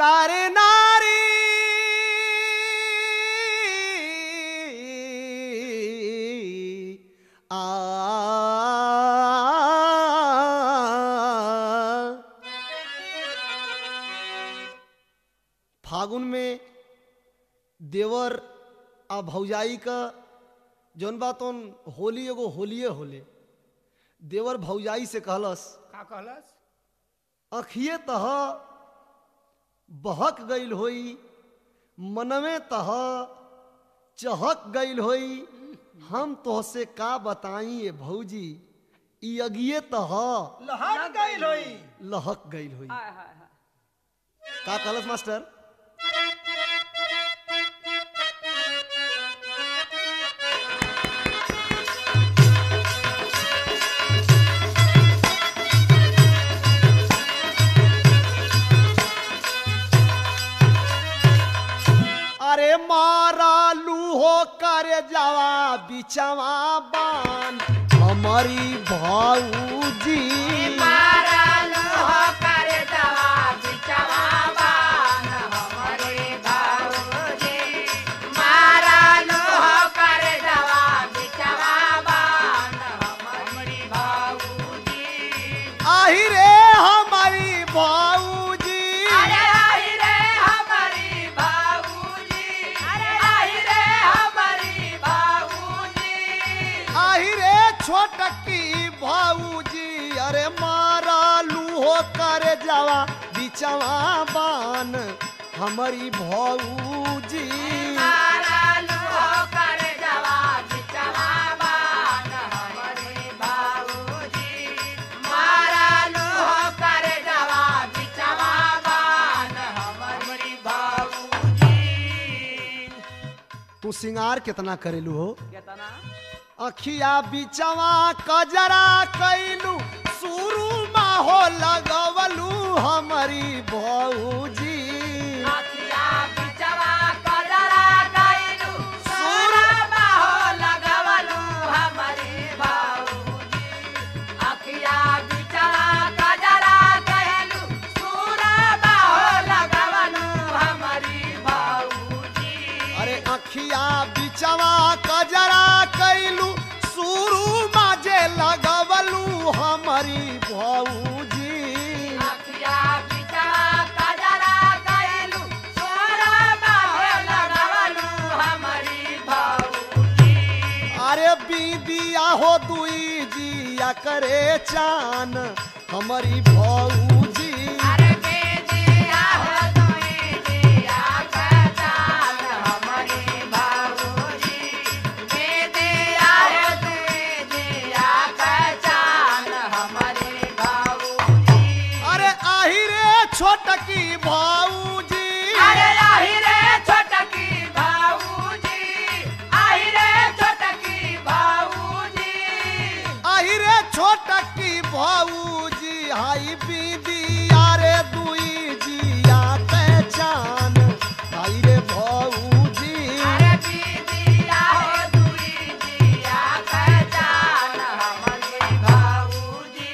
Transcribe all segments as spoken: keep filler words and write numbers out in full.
अरे नारी आ फागुन में देवर आ भौजाई का जौन बात होली एगो होलिए होले। देवर भौजाई से कहलस का कहलस? अखिए तह बहक गईल होई, मनमे तह चहक गईल होई, हम तोहसे का बताई ये भौजी, ई अगिए तह लहक गईल होई, लहक गईल होई। हाय हाय हाय। का कहलस मास्टर? अरे मारा लूहो करे जावा बिचवा बान हमारी भाऊजी, मारा लूहो करे जावा बिचवा बान हमारे भाऊजी, मारा लूहो करे जावा बिचवा बान हमारी भाऊजी। आही रे हमारी भाऊजी, अरे आई रे हमारी भाऊजी, अरे आई रे हमारी भाऊजी, आही रे छोटकी भाऊजी, अरे मारा लूहो करे जावा बिचवा बान हमारी भाऊजी। मारा लूहो करे जावा बिचवा बान हमारे भाऊजी, मारा लूहो करे जावा बिचवा बान हमारी भाऊजी। तू सिंगार कितना करेलू हो? कितना? अखिया बिचवा कजरा कैलू, शुरू हो लगवलू हमारी भौजी। अखिया बिचवा कजरा कैलू, सुरमा हो लगवलू हमारी भाऊजी। अखिया बिचवा कजरा कैलू, सुरमा हो लगवलू हमारी भाऊजी। अरे अखिया बिचवा कजरा कैलू, शुरू माजे लगवलू हमारी भौजी। अखिया बिचवा कजरा कैलू, सुरमा हो लगवलू हमारी भाऊजी। अरे बीदिया हो दुई जिया करे चान हमारी भौजी। अरे बेदिया हो दुई जिया पहचान हमारी भाऊजी, बेदिया हो दुई जिया पहचान हमारी भाऊजी। अरे आही रे छोटकी भाऊजी, अरे आई रे छोटकी भाऊजी, आई रे छोटकी भाऊजी, आही रे छोटकी भाऊजी, हाई बीदिया रे दुई जिया पहचान हाई रे भाऊजी। अरे बेदिया हो दुई जिया पहचान हमारी भाऊजी।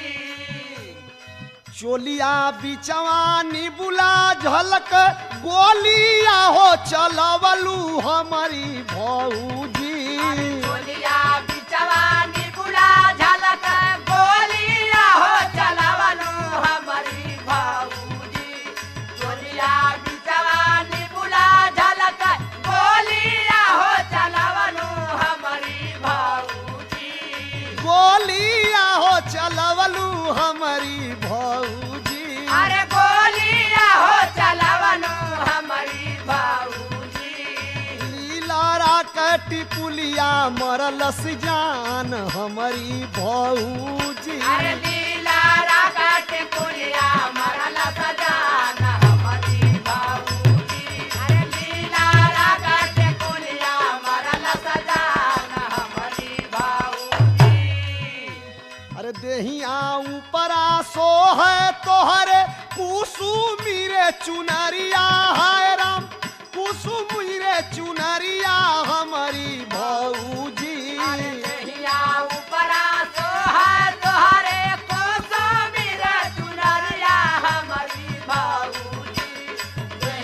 चोलिया बिचवा निबुला झलक गोलिया हो चलवलू हमारी भौजी। गोलिया बिचवा निबुला झलक गोलिया हो चलवलू हमारी भाऊजी। गोलिया बिचवा निबुला झलक गोलिया हो चलवलू हमारी भाऊजी। गोलिया हो चलवलू हमारी भौजी। अरे गोलिया हो चलवलू हमारी भाऊजी। लीलारा कटी पुलिया मरलस जान हमारी भौजी। अरे लीला राकट पुलिया मरल सजान हमारी भाऊजी। अरे लीला राकट पुलिया मरल सजान हमारी भाऊजी। अरे देहिया ऊपरा सो है तोहरे कुसुमीरे चुनरिया है राम, कुसुमीरे चुनरिया हमारी भौजी। अरे देहिया ऊपरा सोहा तोहरे कोसमीर चुनरिया हमारी भाऊजी।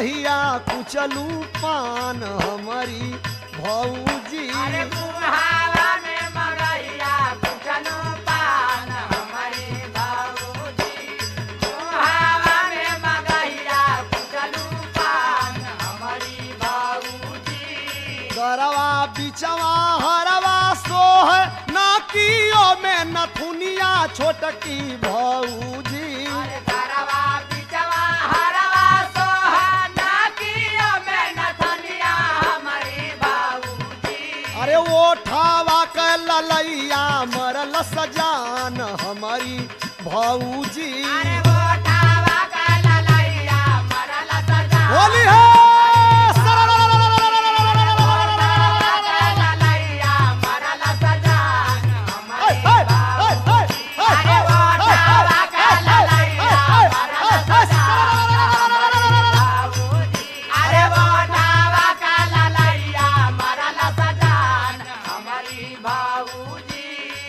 मगहिया कुचलू पान हमारी भौजी। अरे मुहावा में मगहिया कुचलू पान हमारी भौजी। मुहावा में मगहिया कुचलू पान हमारी भौजी। गरवा बिचवा हरवा सोह नाकियों में नथुनिया छोटकी भौजी। अरे गरवा बिचवा हरवा सोह नाकियों में नथुनिया हमारी भौजी। अरे वो ठावा के ललैया मरल सजान हमारी भौजी। अरे वो ठावा का ललैया मरल सजा। होली है ललैया मरल सजान हमारी भौजी। अरे वो ठावा का ललैया मरल सजान हमारी भौजी। अरे वो ठावा का ललैया मरल सजान हमारी भौजी।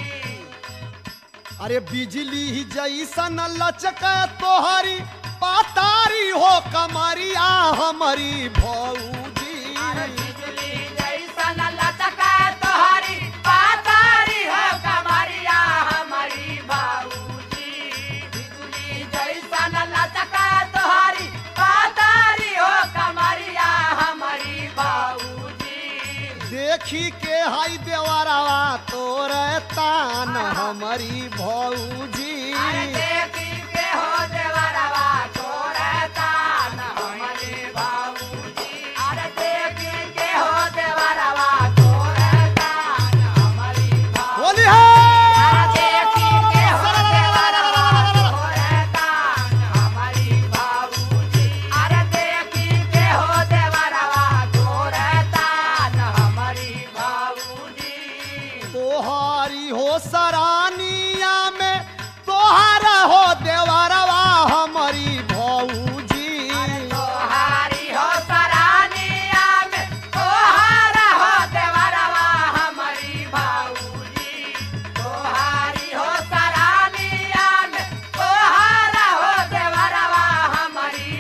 अरे बिजली जैसन लचक तोहरी पातारी हो कमरिया हमारी भौजी। अरे बिजली जैसन लचका तोहरी पातारी हो कमरिया हमारी भौजी। बिजली जैसन लचका तोहरी पातारी हो कमरिया हमारी भौजी। देखी के हाई देवरवा तोरे तान हमारी भौजी। अरे देखी के हो देवरवा तोरे तान हमारी भौजी। अरे देखी के हो देवरवा तोरे तान हमारी भौजी। होली है अरे देखी के हो देवरवा तोरे तान हमारी भौजी। अरे देखी के हो देवरवा तोरे तान हमारी भौजी। तोहारी हो सरानिया में तोहारा हो देवरवा हमारी भौजी। तोहारी हो सरानिया में तोहारा हो देवरवा हमारी भौजी। तोहारी हो सरानिया में तोहारा हो देवरवा हमारी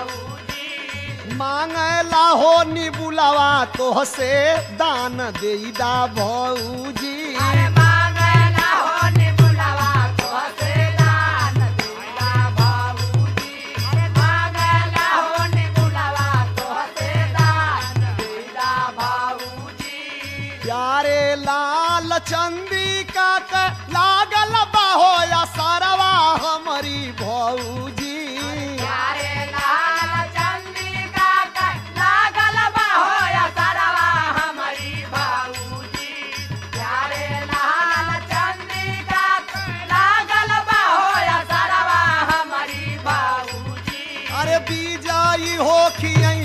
भौजी। मांगला हो निबुलावा तोहसे दान देईदा भौजी। अरे मांगला हो निबुलावा तोहसे दान देईदा भौजी। अरे मांगला हो निबुलावा तोहसे दान देईदा भौजी। प्यारे लाल चंदिका के लागल बाहो या सरवा हमारी भौजी। प्यारे लाल चंदिका का लागल बाहो या सरवा हमारी भौजी। प्यारे लाल चंदिका का लागल बाहो या सरवा हमारी भौजी। अरे बीजाई हो खियई